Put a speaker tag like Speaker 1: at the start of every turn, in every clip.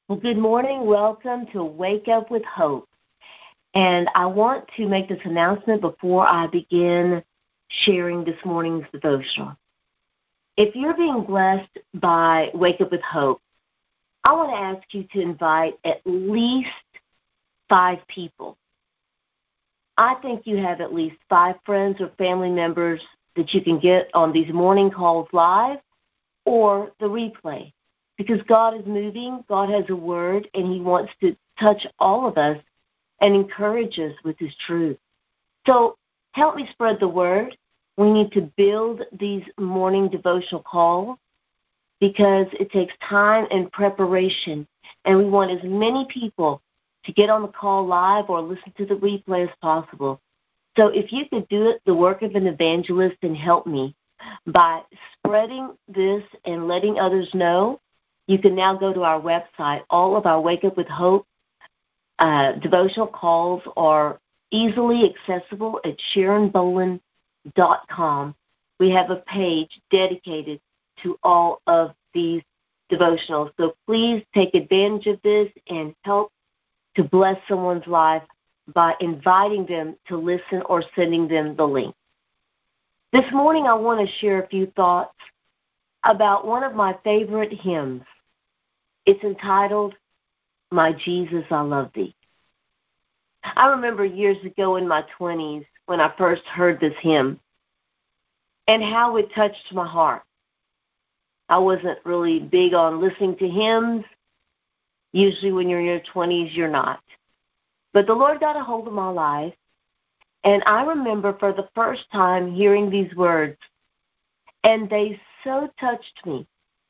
Speaker 1: Well, good morning. Welcome to Wake Up with Hope. And I want to make this announcement before I begin sharing this morning's devotional. If you're being blessed by Wake Up with Hope, I want to ask you to invite at least 5 people. I think you have at least 5 friends or family members that you can get on these morning calls live or the replay. Because God is moving, God has a word, and He wants to touch all of us and encourage us with His truth. So help me spread the word. We need to build these morning devotional calls because it takes time and preparation, and we want as many people to get on the call live or listen to the replay as possible. So if you could do it, the work of an evangelist, and help me by spreading this and letting others know, you can now go to our website. All of our Wake Up with Hope devotional calls are easily accessible at SharonBoland.com. We have a page dedicated to all of these devotionals. So please take advantage of this and help to bless someone's life by inviting them to listen or sending them the link. This morning I want to share a few thoughts about one of my favorite hymns. It's entitled, My Jesus, I Love Thee. I remember years ago in my 20s when I first heard this hymn and how it touched my heart. I wasn't really big on listening to hymns. Usually when you're in your 20s, you're not. But the Lord got a hold of my life, and I remember for the first time hearing these words, and they so touched me.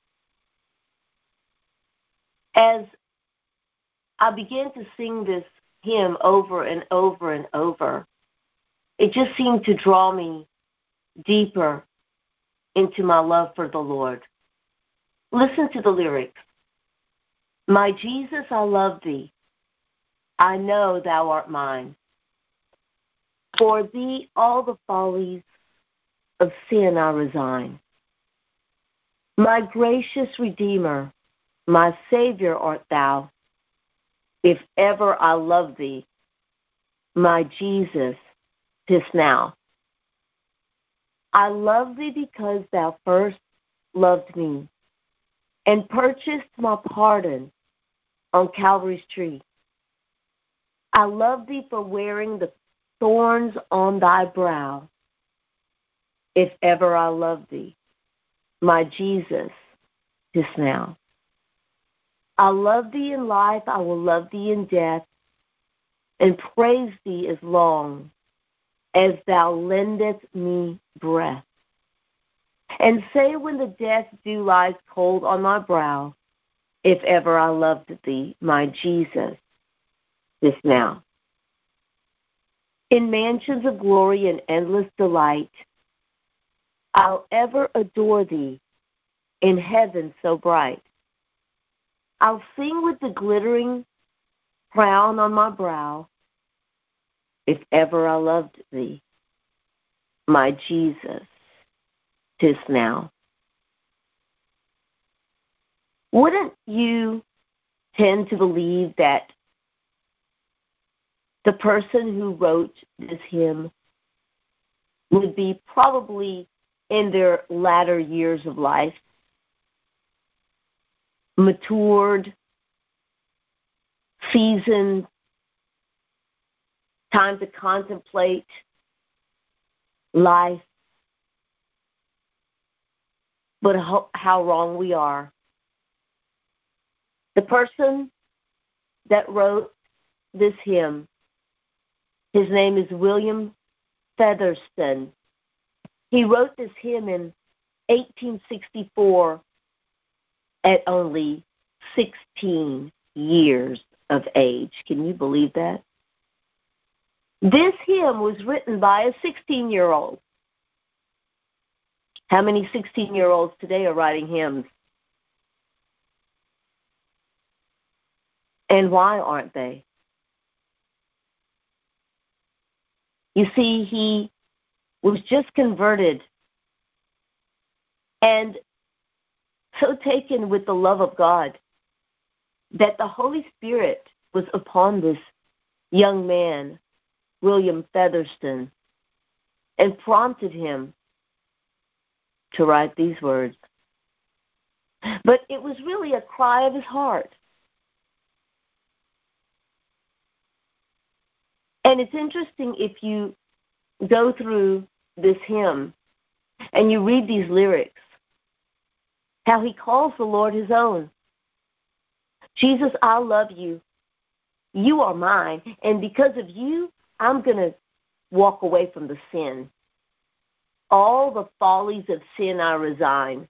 Speaker 1: As I began to sing this hymn over and over and over, it just seemed to draw me deeper into my love for the Lord. Listen to the lyrics. My Jesus, I love thee. I know thou art mine. For thee all the follies of sin I resign. My gracious Redeemer, my Savior art thou. If ever I love thee, my Jesus, 'tis now. I love thee because thou first loved me and purchased my pardon on Calvary's tree. I love thee for wearing the thorns on thy brow. If ever I love thee, my Jesus, 'tis now. I love thee in life, I will love thee in death, and praise thee as long as thou lendest me breath. And say when the death dew lies cold on my brow, if ever I loved thee, my Jesus, this now. In mansions of glory and endless delight, I'll ever adore thee in heaven so bright. I'll sing with the glittering crown on my brow, if ever I loved thee, my Jesus, 'tis now. Wouldn't you tend to believe that the person who wrote this hymn would be probably in their latter years of life, matured, seasoned, time to contemplate life? But how wrong we are. The person that wrote this hymn, his name is William Featherston. He wrote this hymn in 1864 at only 16 years of age. Can you believe that? This hymn was written by a 16-year-old. How many 16-year-olds today are writing hymns? And why aren't they? You see, he was just converted and so taken with the love of God that the Holy Spirit was upon this young man, William Featherston, and prompted him to write these words. But it was really a cry of his heart. And it's interesting if you go through this hymn and you read these lyrics, how he calls the Lord his own. Jesus, I love you. You are mine. And because of you, I'm going to walk away from the sin. All the follies of sin I resign.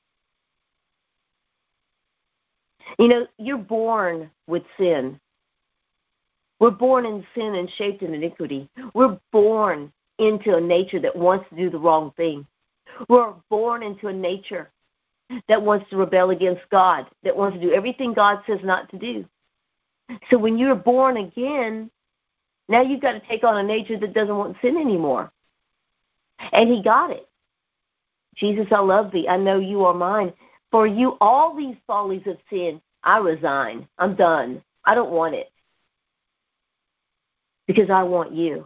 Speaker 1: You know, you're born with sin. We're born in sin and shaped in iniquity. We're born into a nature that wants to do the wrong thing. We're born into a nature that wants to rebel against God, that wants to do everything God says not to do. So when you're born again, now you've got to take on a nature that doesn't want sin anymore. And he got it. Jesus, I love thee. I know you are mine. For you, all these follies of sin, I resign. I'm done. I don't want it. Because I want you.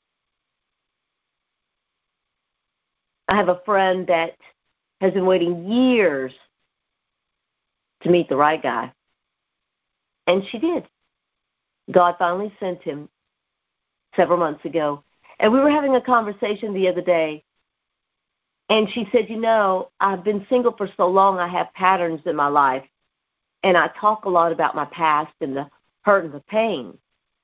Speaker 1: I have a friend that has been waiting years to meet the right guy. And she did. God finally sent him several months ago. And we were having a conversation the other day. And she said, you know, I've been single for so long, I have patterns in my life. And I talk a lot about my past and the hurt and the pain.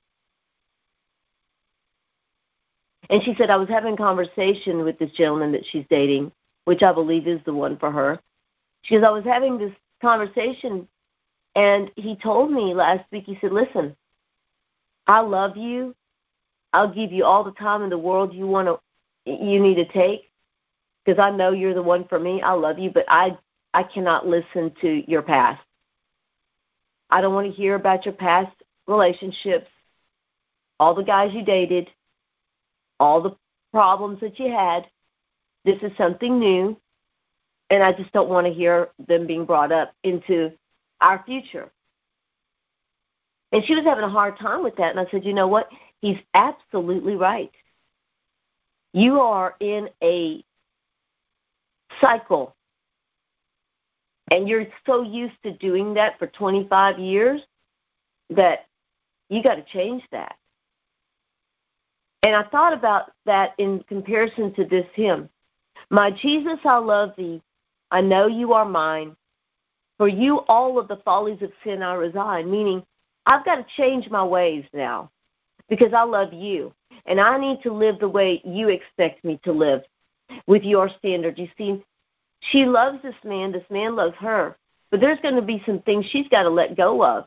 Speaker 1: And she said, I was having a conversation with this gentleman that she's dating, which I believe is the one for her. She goes, I was having this conversation, and he told me last week, he said, listen, I love you. I'll give you all the time in the world you need to take, because I know you're the one for me. I love you, but I cannot listen to your past. I don't want to hear about your past relationships, all the guys you dated, all the problems that you had. This is something new, and I just don't want to hear them being brought up into our future. And she was having a hard time with that, and I said, you know what? He's absolutely right. You are in a cycle, and you're so used to doing that for 25 years that you got to change that. And I thought about that in comparison to this hymn. My Jesus, I love thee. I know you are mine. For you, all of the follies of sin I resign. Meaning, I've got to change my ways now because I love you. And I need to live the way you expect me to live with your standard. You see, she loves this man loves her. But there's going to be some things she's got to let go of.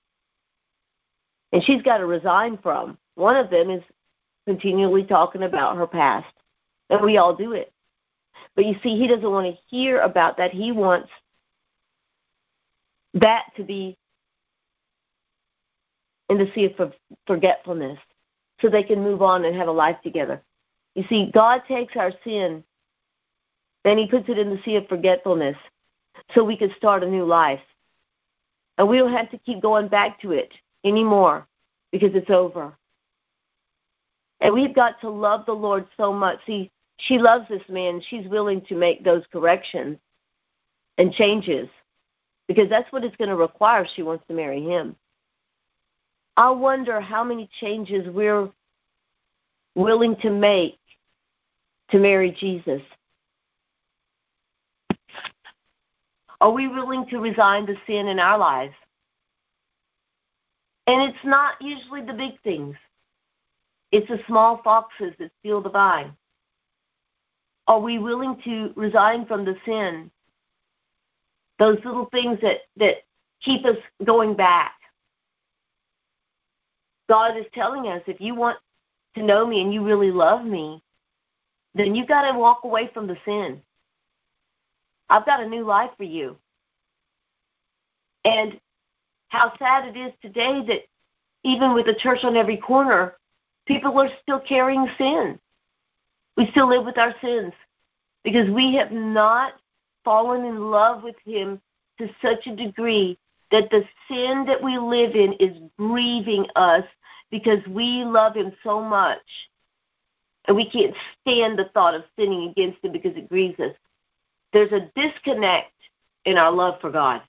Speaker 1: And she's got to resign from. One of them is continually talking about her past. And we all do it. But you see, he doesn't want to hear about that. He wants that to be in the sea of forgetfulness so they can move on and have a life together. You see, God takes our sin, then he puts it in the sea of forgetfulness so we can start a new life. And we don't have to keep going back to it anymore because it's over. And we've got to love the Lord so much. See, she loves this man. She's willing to make those corrections and changes because that's what it's going to require if she wants to marry him. I wonder how many changes we're willing to make to marry Jesus. Are we willing to resign the sin in our lives? And it's not usually the big things. It's the small foxes that steal the vine. Are we willing to resign from the sin? Those little things that keep us going back. God is telling us, if you want to know me and you really love me, then you've got to walk away from the sin. I've got a new life for you. And how sad it is today that even with a church on every corner, people are still carrying sin. We still live with our sins because we have not fallen in love with him to such a degree that the sin that we live in is grieving us because we love him so much and we can't stand the thought of sinning against him because it grieves us. There's a disconnect in our love for God.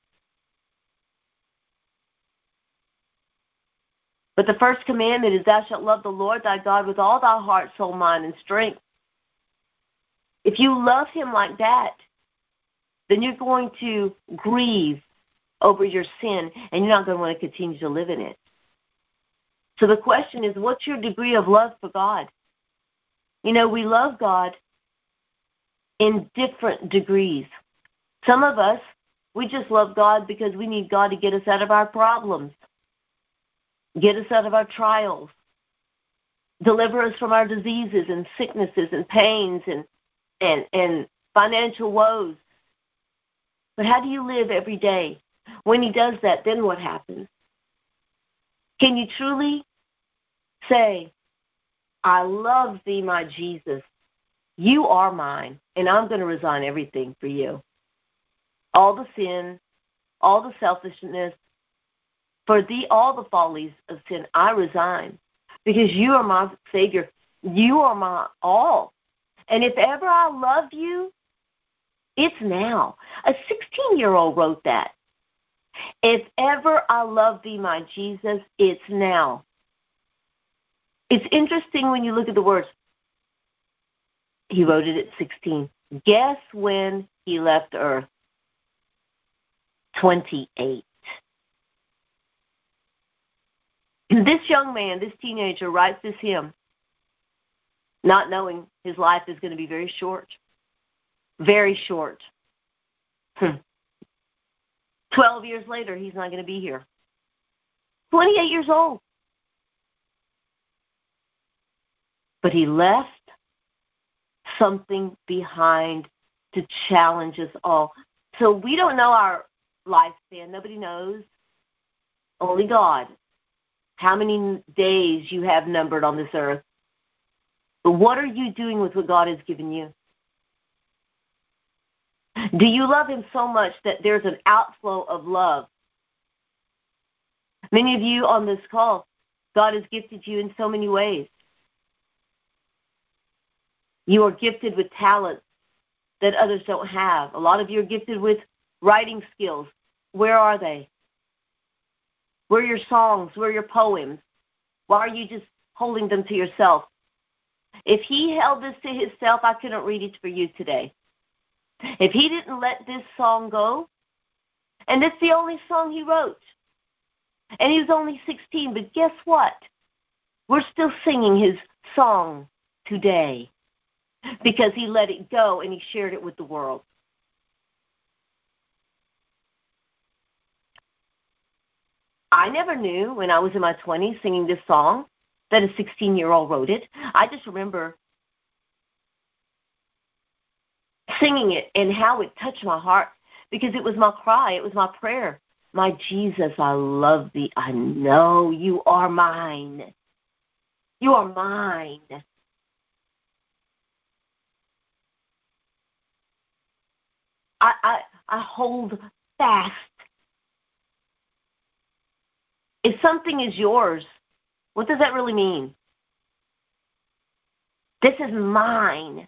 Speaker 1: But the first commandment is, thou shalt love the Lord thy God with all thy heart, soul, mind, and strength. If you love him like that, then you're going to grieve over your sin, and you're not going to want to continue to live in it. So the question is, what's your degree of love for God? You know, we love God in different degrees. Some of us, we just love God because we need God to get us out of our problems, get us out of our trials, deliver us from our diseases and sicknesses and pains and financial woes. But how do you live every day? When he does that, then what happens? Can you truly say, I love thee, my Jesus. You are mine, and I'm going to resign everything for you. All the sin, all the selfishness, for thee, all the follies of sin, I resign. Because you are my Savior. You are my all. And if ever I love you, it's now. A 16-year-old wrote that. If ever I love thee, my Jesus, it's now. It's interesting when you look at the words. He wrote it at 16. Guess when he left Earth? 28. This young man, this teenager, writes this hymn, not knowing his life is going to be very short. Very short. 12 years later, he's not going to be here. 28 years old. But he left something behind to challenge us all. So we don't know our lifespan. Nobody knows. Only God. How many days you have numbered on this earth. But what are you doing with what God has given you? Do you love him so much that there's an outflow of love? Many of you on this call, God has gifted you in so many ways. You are gifted with talents that others don't have. A lot of you are gifted with writing skills. Where are they? Where are your songs? Where are your poems? Why are you just holding them to yourself? If he held this to himself, I couldn't read it for you today. If he didn't let this song go, and it's the only song he wrote, and he was only 16, but guess what? We're still singing his song today because he let it go and he shared it with the world. I never knew when I was in my 20s singing this song that a 16-year-old wrote it. I just remember singing it and how it touched my heart because it was my cry. It was my prayer. My Jesus, I love thee. I know you are mine. You are mine. I hold fast. If something is yours, what does that really mean? This is mine.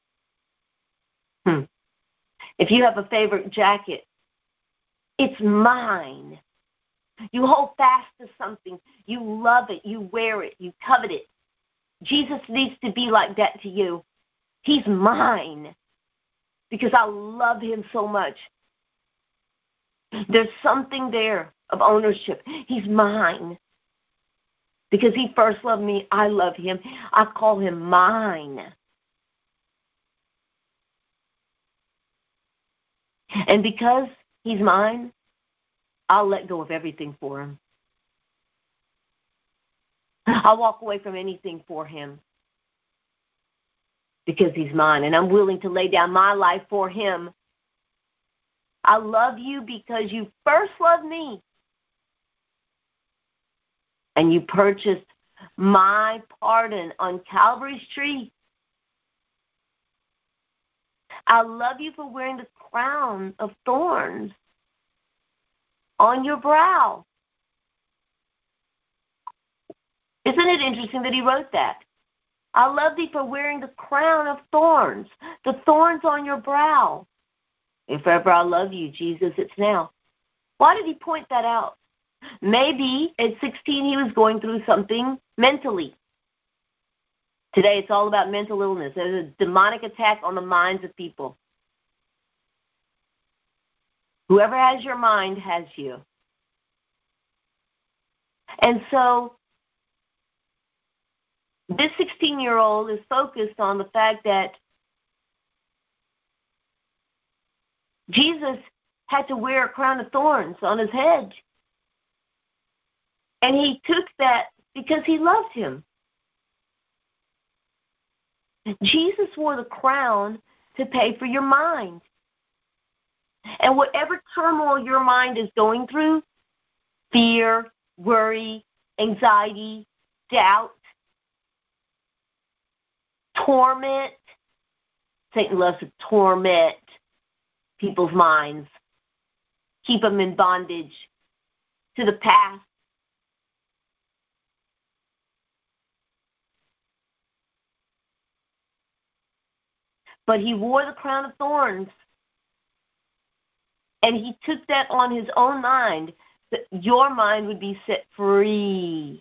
Speaker 1: If you have a favorite jacket, it's mine. You hold fast to something. You love it. You wear it. You covet it. Jesus needs to be like that to you. He's mine because I love him so much. There's something there of ownership. He's mine because he first loved me. I love him. I call him mine. And because he's mine, I'll let go of everything for him. I'll walk away from anything for him because he's mine, and I'm willing to lay down my life for him. I love you because you first loved me, and you purchased my pardon on Calvary's tree. I love you for wearing the crown of thorns on your brow. Isn't it interesting that he wrote that? I love thee for wearing the crown of thorns, the thorns on your brow. If ever I love you, Jesus, it's now. Why did he point that out? Maybe at 16 he was going through something mentally. Today it's all about mental illness. There's a demonic attack on the minds of people. Whoever has your mind has you. And so this 16-year-old is focused on the fact that Jesus had to wear a crown of thorns on his head. And he took that because he loved him. Jesus wore the crown to pay for your mind. And whatever turmoil your mind is going through, fear, worry, anxiety, doubt, torment. Satan loves to torment people's minds, keep them in bondage to the past. But he wore the crown of thorns, and he took that on his own mind, that your mind would be set free.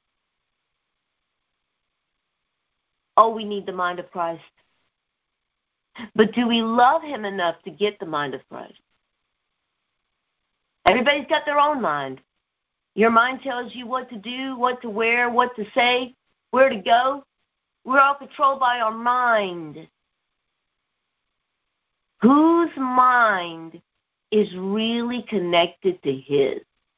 Speaker 1: Oh, we need the mind of Christ. But do we love him enough to get the mind of Christ? Everybody's got their own mind. Your mind tells you what to do, what to wear, what to say, where to go. We're all controlled by our mind. Whose mind is really connected to his?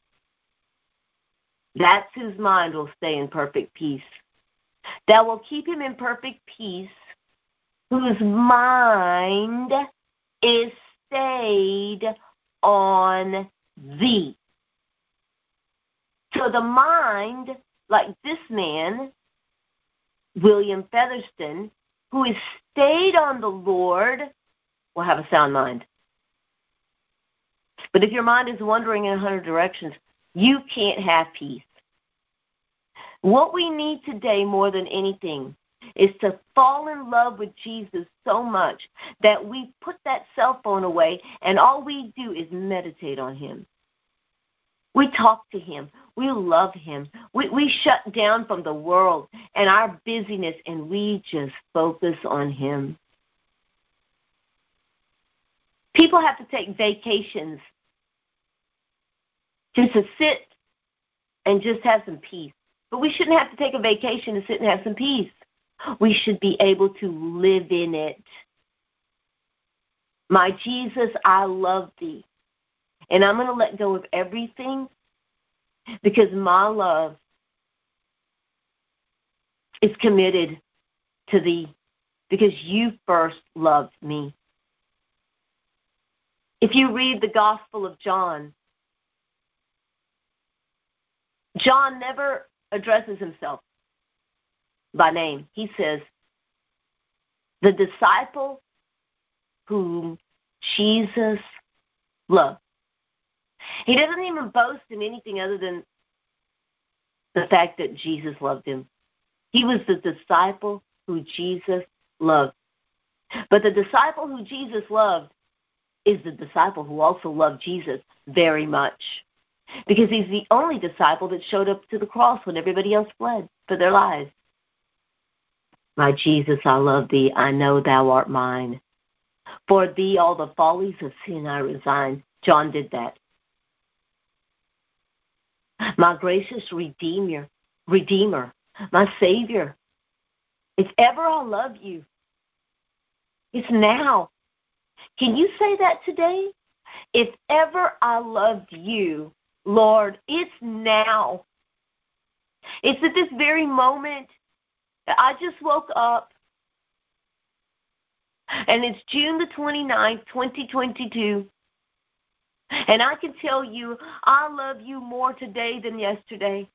Speaker 1: That's whose mind will stay in perfect peace. That will keep him in perfect peace, whose mind is stayed on thee. So the mind, like this man, William Featherston, who is stayed on the Lord, will have a sound mind. But if your mind is wandering in 100 directions, you can't have peace. What we need today more than anything is to fall in love with Jesus so much that we put that cell phone away and all we do is meditate on him. We talk to him. We love him. We shut down from the world and our busyness and we just focus on him. People have to take vacations just to sit and just have some peace. But we shouldn't have to take a vacation to sit and have some peace. We should be able to live in it. My Jesus, I love thee. And I'm going to let go of everything because my love is committed to thee because you first loved me. If you read the Gospel of John, John never addresses himself by name. He says, the disciple whom Jesus loved. He doesn't even boast in anything other than the fact that Jesus loved him. He was the disciple who Jesus loved. But the disciple who Jesus loved is the disciple who also loved Jesus very much. Because he's the only disciple that showed up to the cross when everybody else fled for their lives. My Jesus, I love thee. I know thou art mine. For thee all the follies of sin I resign. John did that. My gracious Redeemer, my Savior. If ever I love you, it's now. Can you say that today? If ever I loved you, Lord, it's now. It's at this very moment that I just woke up, and it's June the 29th, 2022, and I can tell you I love you more today than yesterday.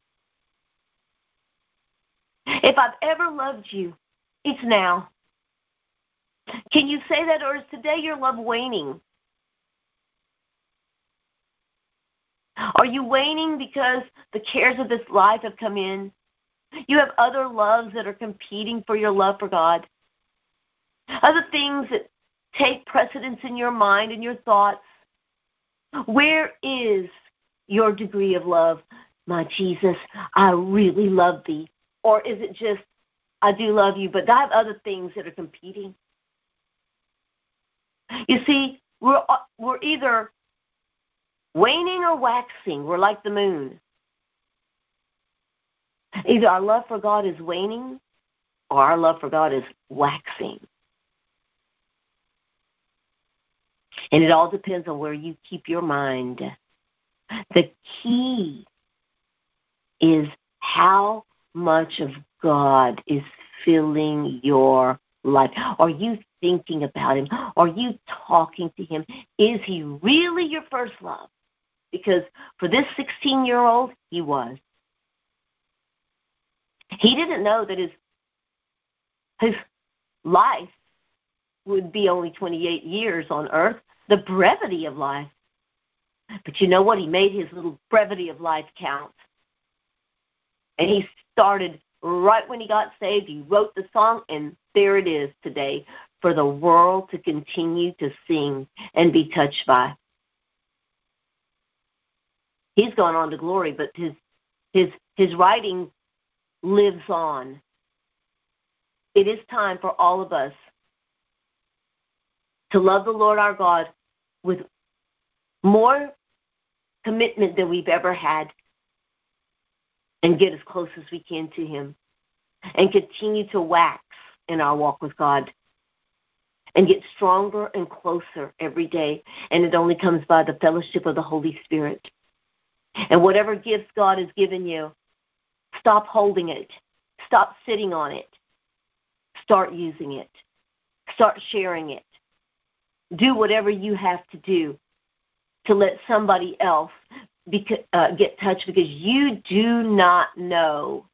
Speaker 1: If I've ever loved you, it's now. Can you say that, or is today your love waning? Are you waning because the cares of this life have come in? You have other loves that are competing for your love for God. Other things that take precedence in your mind and your thoughts. Where is your degree of love? My Jesus, I really love thee. Or is it just, I do love you, but I have other things that are competing? You see, we're either waning or waxing. We're like the moon. Either our love for God is waning or our love for God is waxing. And it all depends on where you keep your mind. The key is how much of God is filling your life. Are you thinking about him? Are you talking to him? Is he really your first love? Because for this 16-year-old, he was. He didn't know that his life would be only 28 years on earth, the brevity of life. But you know what? He made his little brevity of life count. And he started right when he got saved. He wrote the song, and there it is today for the world to continue to sing and be touched by. He's gone on to glory, but his writing lives on. It is time for all of us to love the Lord our God with more commitment than we've ever had and get as close as we can to him and continue to wax in our walk with God and get stronger and closer every day. And it only comes by the fellowship of the Holy Spirit. And whatever gifts God has given you, stop holding it. Stop sitting on it. Start using it. Start sharing it. Do whatever you have to do to let somebody else get touched, because you do not know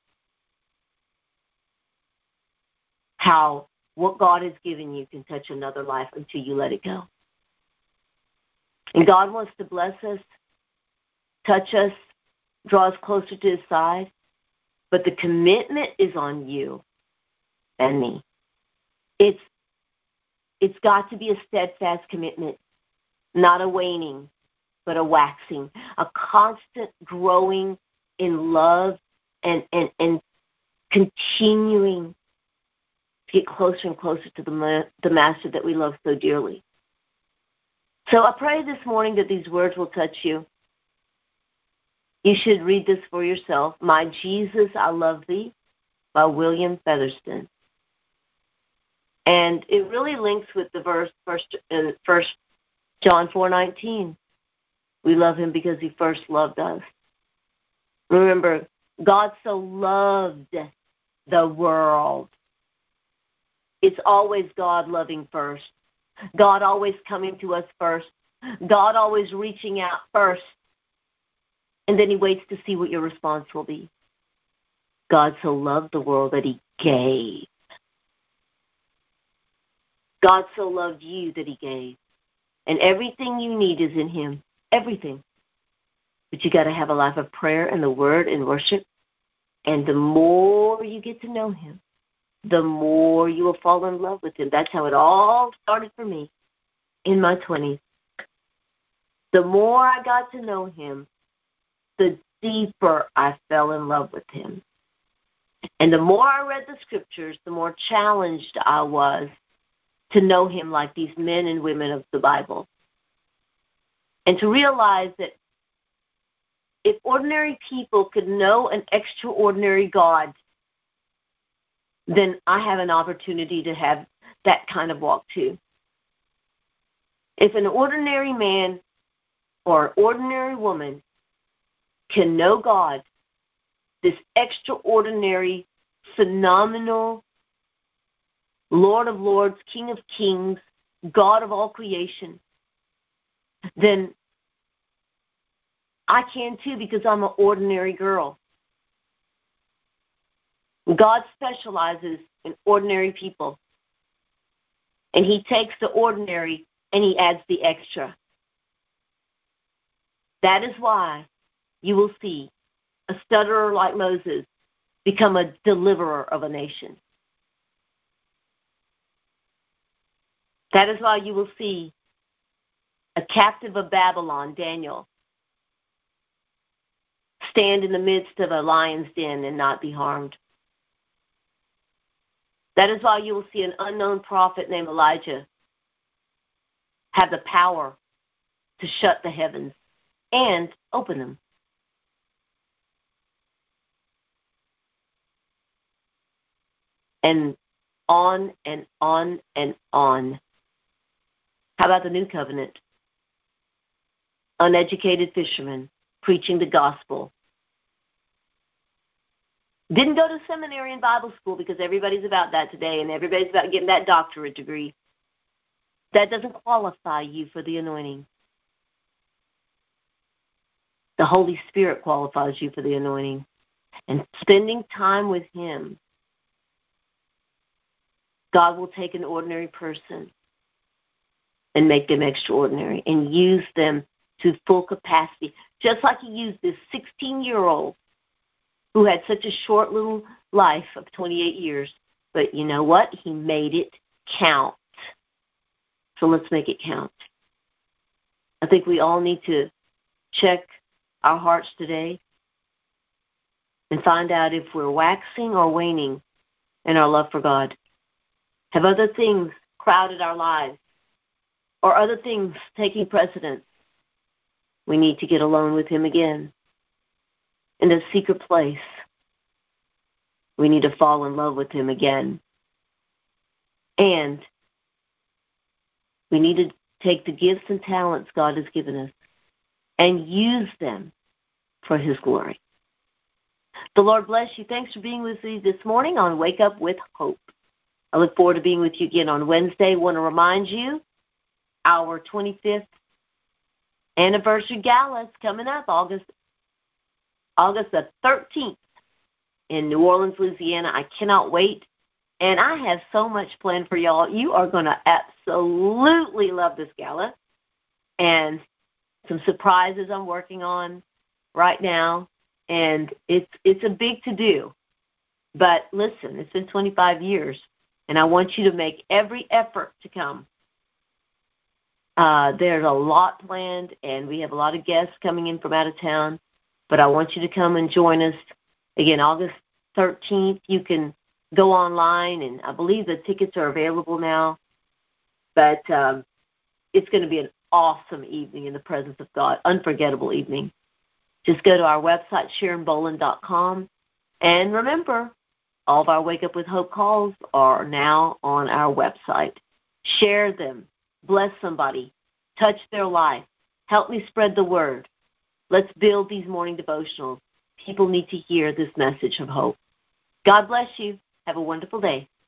Speaker 1: how what God has given you can touch another life until you let it go. And God wants to bless us, touch us, draw us closer to his side, but the commitment is on you and me. It's got to be a steadfast commitment, not a waning, but a waxing, a constant growing in love and continuing to get closer and closer to the Master that we love so dearly. So I pray this morning that these words will touch you. You should read this for yourself. My Jesus, I Love Thee by William Featherston. And it really links with the verse in 1 John 4:19. We love him because he first loved us. Remember, God so loved the world. It's always God loving first. God always coming to us first. God always reaching out first. And then he waits to see what your response will be. God so loved the world that he gave. God so loved you that he gave. And everything you need is in him. Everything. But you got to have a life of prayer and the word and worship. And the more you get to know him, the more you will fall in love with him. That's how it all started for me in my 20s. The more I got to know him, the deeper I fell in love with him. And the more I read the scriptures, the more challenged I was to know him like these men and women of the Bible. And to realize that if ordinary people could know an extraordinary God, then I have an opportunity to have that kind of walk too. If an ordinary man or an ordinary woman can know God, this extraordinary, phenomenal Lord of Lords, King of Kings, God of all creation, then I can too, because I'm an ordinary girl. God specializes in ordinary people. And he takes the ordinary and he adds the extra. That is why you will see a stutterer like Moses become a deliverer of a nation. That is why you will see a captive of Babylon, Daniel, stand in the midst of a lion's den and not be harmed. That is why you will see an unknown prophet named Elijah have the power to shut the heavens and open them. And on and on and on. How about the new covenant? Uneducated fishermen preaching the gospel. Didn't go to seminary and Bible school, because everybody's about that today, and everybody's about getting that doctorate degree. That doesn't qualify you for the anointing. The Holy Spirit qualifies you for the anointing. And spending time with Him, God will take an ordinary person and make them extraordinary and use them to full capacity, just like He used this 16-year-old who had such a short little life of 28 years. But you know what? He made it count. So let's make it count. I think we all need to check our hearts today and find out if we're waxing or waning in our love for God. Have other things crowded our lives, or other things taking precedence? We need to get alone with Him again. In a secret place, we need to fall in love with Him again. And we need to take the gifts and talents God has given us and use them for His glory. The Lord bless you. Thanks for being with me this morning on Wake Up with Hope. I look forward to being with you again on Wednesday. I want to remind you, our 25th anniversary gala is coming up August the 13th in New Orleans, Louisiana. I cannot wait. And I have so much planned for y'all. You are going to absolutely love this gala. And some surprises I'm working on right now. And it's a big to-do. But listen, it's been 25 years. And I want you to make every effort to come. There's a lot planned, and we have a lot of guests coming in from out of town. But I want you to come and join us. Again, August 13th, you can go online, and I believe the tickets are available now. But it's going to be an awesome evening in the presence of God, unforgettable evening. Just go to our website, SharonBoland.com. And remember, all of our Wake Up with Hope calls are now on our website. Share them. Bless somebody. Touch their life. Help me spread the word. Let's build these morning devotionals. People need to hear this message of hope. God bless you. Have a wonderful day.